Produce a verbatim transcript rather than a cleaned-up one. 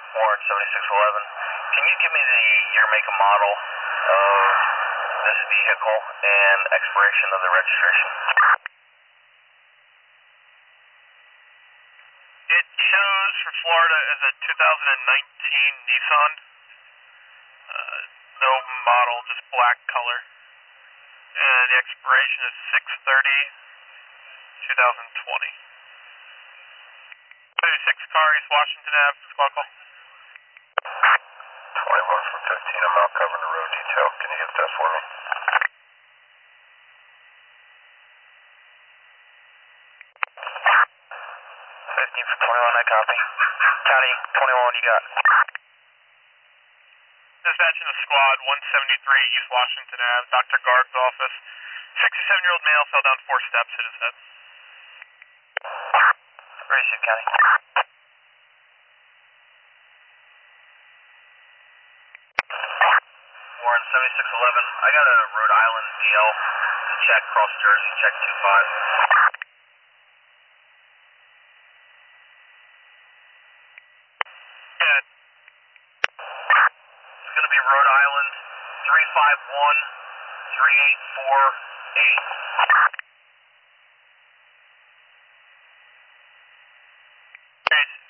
Warren seventy-six eleven. Can you give me the year, make, and model of this vehicle and expiration of the registration? It shows for Florida as a two thousand nineteen Nissan. Uh, no model, just black color. And the expiration is six thirty twenty twenty. thirty-six car, East Washington Avenue, squad call. twenty-one from fifteen, I'm out covering the road detail. Can you get that for me? fifteen for twenty-one, I copy. County, twenty-one, you got? Dispatching a squad, one seventy-three East Washington Avenue, Doctor Gard's office. sixty-seven-year-old male fell down four steps, hit his head. Ready, Chief County. Warren seventy-six eleven. I got a Rhode Island D L to check, cross Jersey, check two five. Yeah. It's going to be Rhode Island three five one three eight four eight. Great.